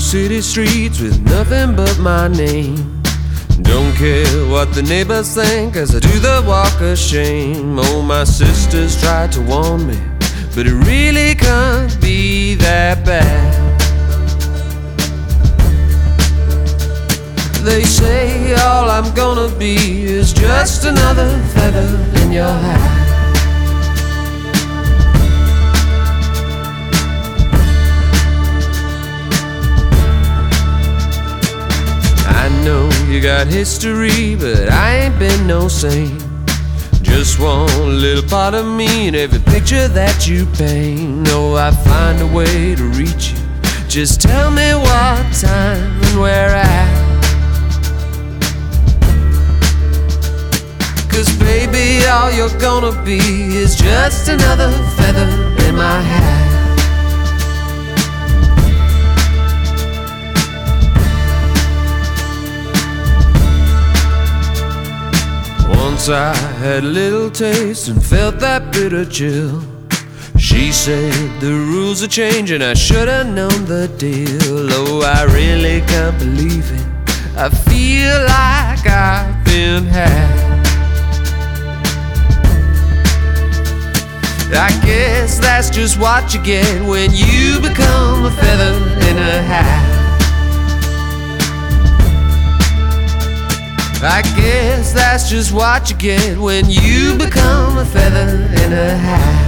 city streets with nothing but my name. Don't care what the neighbors think as I do the walk of shame. Oh, my sisters tried to warn me, but it really can't be that bad. They say all I'm gonna be is just another feather in your hat. I know you got history, but I ain't been no saint. Just one little part of me in every picture that you paint. No, I find a way to reach you. Just tell me what time and where at. 'Cause baby, all you're gonna be is just another feather in my hat. Once I had a little taste and felt that bitter chill. She said the rules are changing, I should've known the deal. Oh, I really can't believe it, I feel like I've been had. I guess that's just what you get when you become a feather in a hat. I guess that's just what you get when you become a feather in a hat.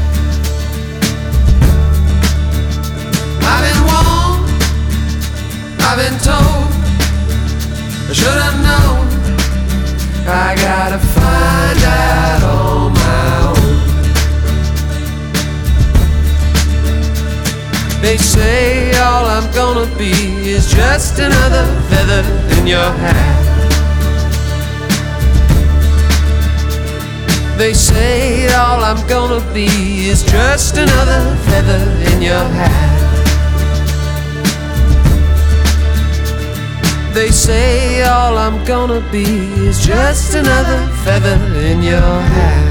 I've been warned, I've been told, I should have known. I gotta find out on my own. They say all I'm gonna be is just another feather in your hat. They say all I'm gonna be is just another feather in your hat. They say all I'm gonna be is just another feather in your hat.